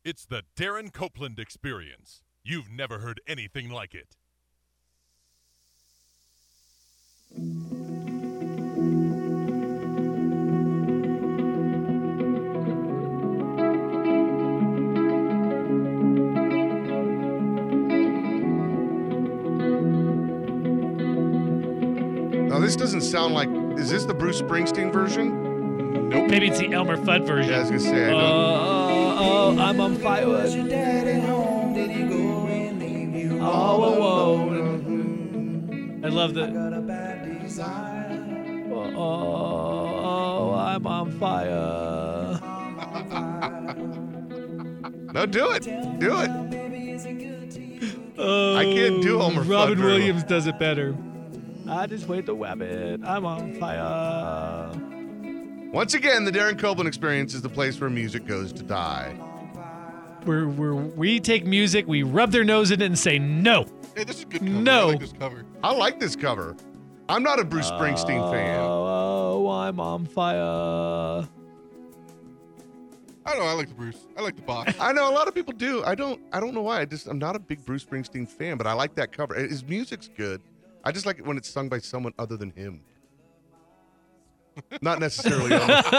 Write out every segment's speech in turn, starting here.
It's the Darren Copeland Experience. You've never heard anything like it. Now, this doesn't sound like... Is this the Bruce Springsteen version? Nope. Maybe it's the Elmer Fudd version. Yeah, I was going to say. I don't... I'm on fire. Was your daddy home? Did he go and leave you all alone? I love the... I got a bad desire. I'm on fire. No, do it. Do it. I can't do Elmer Fudd. Robin Williams does it better. I just wait to web it. I'm on fire. Once again, the Darren Copeland Experience is the place where music goes to die. We take music, we rub their nose in it and say no. Hey, this is a good cover. No. I like this cover. I like this cover. I'm not a Bruce Springsteen fan. Oh, I'm on fire. I don't know. I like the Bruce. I like the box. I know a lot of people do. I don't know why. I'm not a big Bruce Springsteen fan, but I like that cover. His music's good. I just like it when it's sung by someone other than him. Not necessarily. You know what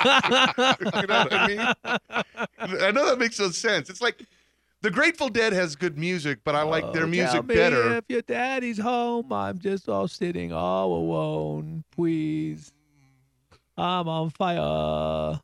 I mean? I know that makes no sense. It's like the Grateful Dead has good music, but I like their music tell me better. If your daddy's home, I'm just all sitting all alone. Please, I'm on fire.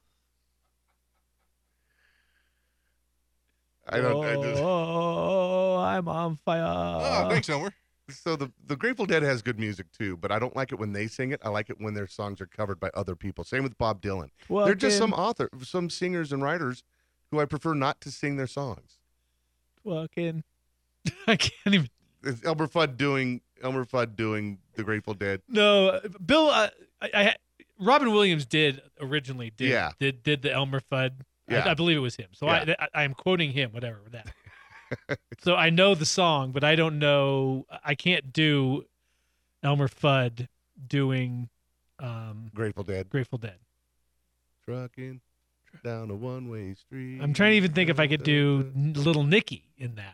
I'm on fire. Oh, thanks, Elmer. So the Grateful Dead has good music too, but I don't like it when they sing it. I like it when their songs are covered by other people. Same with Bob Dylan. Well, They're just some singers and writers who I prefer not to sing their songs. Fucking, I can't even. Is Elmer Fudd doing the Grateful Dead? No, Bill. Robin Williams originally did Yeah. did the Elmer Fudd. Yeah. I believe it was him. So Yeah. I am quoting him. Whatever that. So I know the song, but I don't know. I can't do Elmer Fudd doing Grateful Dead. Grateful Dead. Trucking down a one-way street. I'm trying to even think if I could do Little Nicky in that.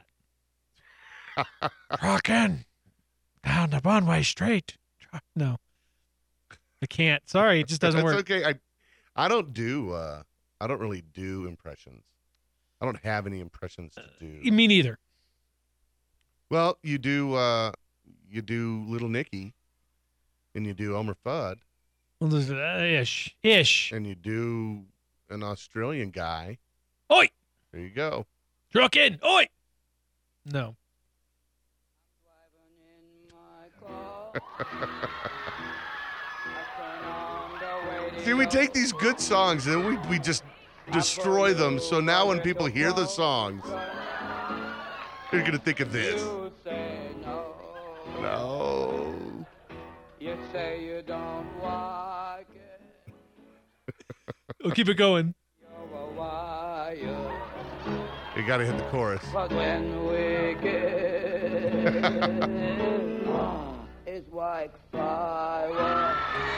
Rockin' down the one-way street. No, I can't. Sorry, it just doesn't That's work. okay. I don't really do impressions. I don't have any impressions to do. Me neither. Well, you do Little Nicky, and you do Elmer Fudd, Well, there's, ish. and you do an Australian guy. Oi, There you go. truckin'. Oi. No. See, we take these good songs and we just destroy them. So now when people hear the songs, they're going to think of this. No. You say you don't like it. We'll keep it going. You're a wire. You got to hit the chorus. But when we get it's like fire.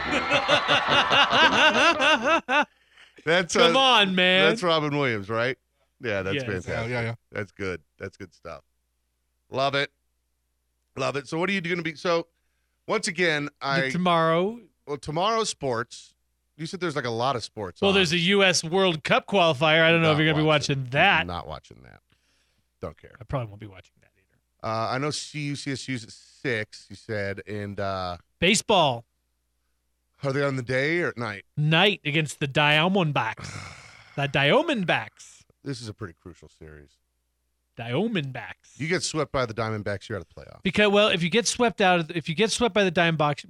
That's Come on, man. That's Robin Williams, right? Yeah, that's Yes. fantastic. Yeah. That's good. That's good stuff. Love it. Love it. So what are you going to be? So once again, Tomorrow. tomorrow's sports. You said there's like a lot of sports. Well, on. there's a U.S. World Cup qualifier. I don't know if Not you're going to be watching that. Not watching that. Don't care. I probably won't be watching that either. I know CUCSU's at 6, you said, and Baseball are they on the day or at night? night against the Diamondbacks. The Diamondbacks. This is a pretty crucial series. Diamondbacks. You get swept by the Diamondbacks, you're out of the playoff. Because if you get swept by the Diamondbacks,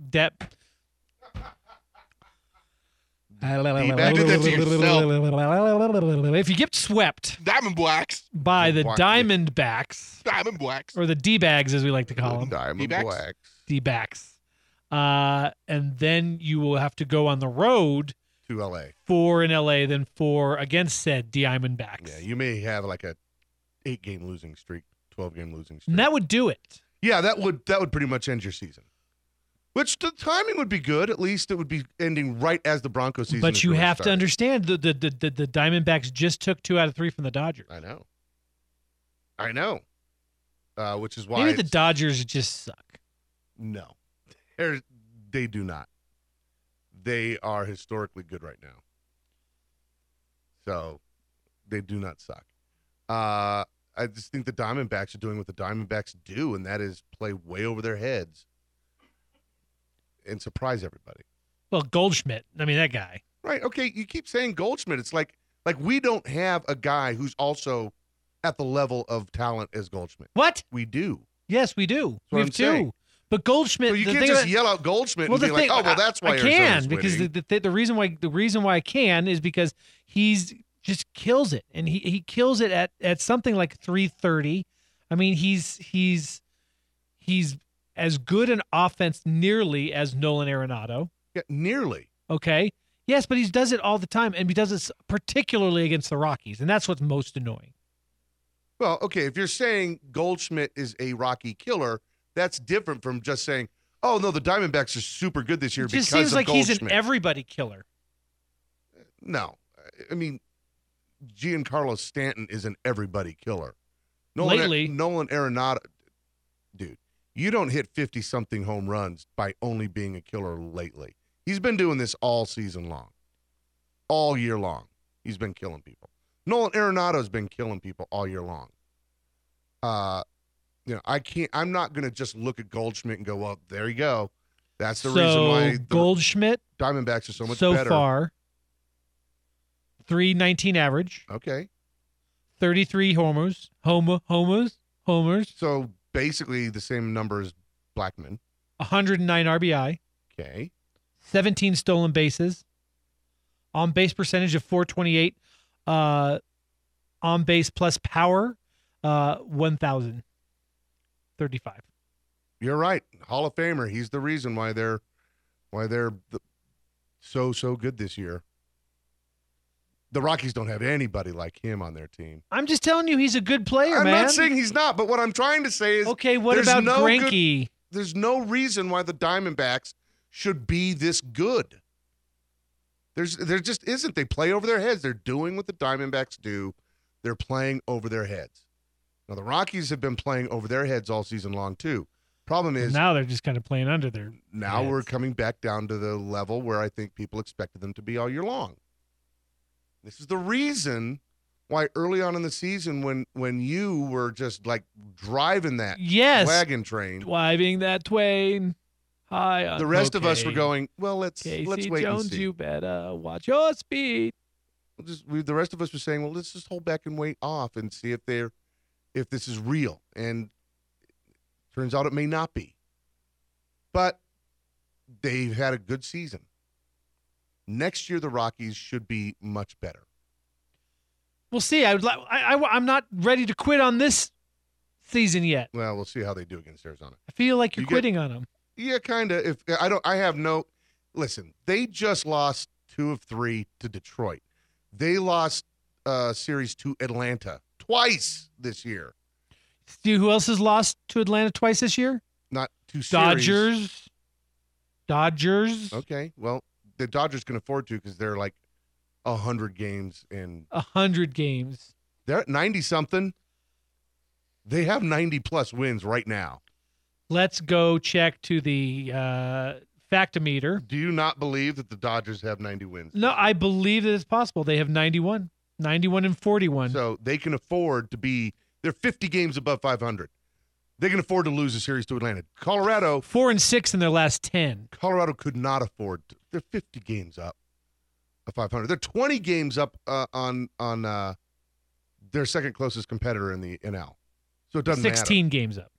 D-bag did that to yourself. if you get swept Diamond Blacks. by the Black- Diamondbacks Diamond Blacks. or the D-bags as we like to call them, Diamondbacks. D-backs, and then you will have to go on the road To L.A. 4 in LA, then 4 against said Diamondbacks. Yeah, you may have like a 8-game losing streak, 12-game losing streak. And that would do it. Yeah, that would pretty much end your season. Which the timing would be good. At least it would be ending right as the Broncos season. But is you really have to starting. understand the Diamondbacks just took 2 out of 3 from the Dodgers. I know. Which is why Maybe the Dodgers just suck. No, they do not. They are historically good right now. So they do not suck. I just think the Diamondbacks are doing what the Diamondbacks do, and that is play way over their heads and surprise everybody. Well, Goldschmidt, I mean, that guy. Right. Okay. You keep saying Goldschmidt. It's like we don't have a guy who's also at the level of talent as Goldschmidt. What? We do. Yes, we do. what We I'm have 2. saying. But Goldschmidt. So you the can't thing just about- yell out Goldschmidt Well, and be like, "Oh, well, that's why I Arizona's can because winning." the reason why I can is because he's just kills it, and he kills it at something like 330. I mean, he's as good an offense nearly as Nolan Arenado. Yeah, nearly. Okay, yes, but he does it all the time, and he does it particularly against the Rockies, and that's what's most annoying. Well, okay, if you're saying Goldschmidt is a Rocky killer, that's different from just saying, "Oh no, the Diamondbacks are super good this year It because just seems of like Goldschmidt." he's an everybody killer. No, I mean, Giancarlo Stanton is an everybody killer. Lately. Nolan Arenado, dude, you don't hit 50-something home runs by only being a killer lately. He's been doing this all season long, all year long. He's been killing people. Nolan Arenado's been killing people all year long. I'm not going to just look at Goldschmidt and go, well, there you go. That's the reason why the Goldschmidt Diamondbacks are so much so better. far, 319 average, Okay. 33 homers. So basically the same number as Blackman. 109 RBI, Okay. 17 stolen bases, on base percentage of 428, on base plus power, 1,035. You're right. Hall of Famer. He's the reason why they're so good this year. The Rockies don't have anybody like him on their team. I'm just telling you, he's a good player, I'm man. not saying he's not, but what I'm trying to say is Okay, what there's about no Greinke? there's no reason why the Diamondbacks should be this good. There just isn't. They play over their heads. They're doing what the Diamondbacks do. They're playing over their heads. Now the Rockies have been playing over their heads all season long too. Problem is Now they're just kind of playing under their now we're heads. coming back down to the level where I think people expected them to be all year long. This is the reason why early on in the season when you were just like driving that Yes, wagon train, driving that Twain high on the rest of us were cocaine. going, well, let's Casey wait Jones, and see. you better watch your speed. The rest of us were saying, well, let's just hold back and wait off and see if this is real. And turns out it may not be. But they've had a good season. Next year, the Rockies should be much better. We'll see. I'm not ready to quit on this season yet. Well, we'll see how they do against Arizona. I feel like you're You get- quitting on them. Yeah, kind of. Listen, they just lost 2 of 3 to Detroit. They lost series to Atlanta twice this year. See who else has lost to Atlanta twice this year? Not 2 series. Dodgers. Okay, well, the Dodgers can afford to because they're like 100 games in. 100 games. They're at 90-something. They have 90-plus wins right now. Let's go check to the Factometer. Do you not believe that the Dodgers have 90 wins? No, I believe that it's possible. They have 91. 91 and 41. So they can afford to be. They're 50 games above 500. They can afford to lose a series to Atlanta. Colorado 4 and 6 in their last 10. Colorado could not afford to. They're 50 games up of 500. They're 20 games up on their second closest competitor in the NL. So it doesn't 16 games up.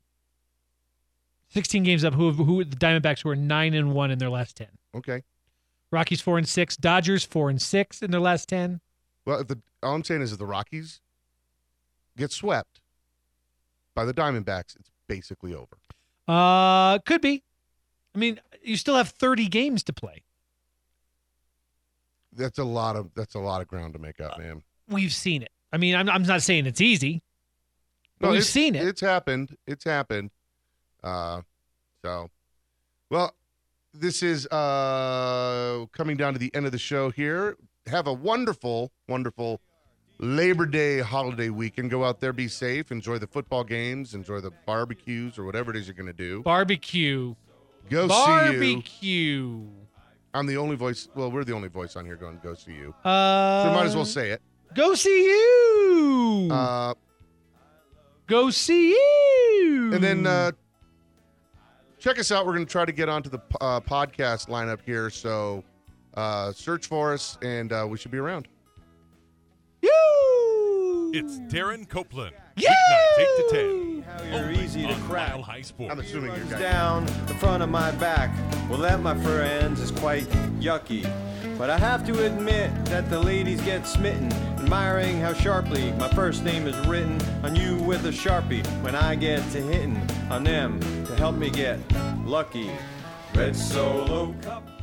16 games up. Who the Diamondbacks who are 9 and 1 in their last 10. matter. Okay. Rockies 4 and 6. Dodgers 4 and 6 in their last 10. Well, all I'm saying is if the Rockies get swept by the Diamondbacks, it's basically over. Could be. I mean, you still have 30 games to play. That's a lot of ground to make up, man. We've seen it. I mean, I'm not saying it's easy. But No, we've it's- seen it. It's happened. It's happened. So, well, this is coming down to the end of the show here. Have a wonderful, wonderful Labor Day holiday weekend. Go out there, be safe, enjoy the football games, enjoy the barbecues or whatever it is you're going to do. Barbecue. Go see you. Barbecue. I'm the only voice. Well, we're the only voice on here going, go see you. So Might might as well say it. Go see you. Go see you. And then check us out. We're going to try to get onto the podcast lineup here. So search for us, and we should be around. You. It's Darren Copeland. You. Weeknights 8 to 10. How you're Only easy to on crack. Mile High Sports. I'm assuming you're Runs guys. down the front of my back. Well, that, my friends, is quite yucky. But I have to admit that the ladies get smitten, admiring how sharply my first name is written on you with a Sharpie when I get to hitting on them to help me get lucky. Red Solo Cup.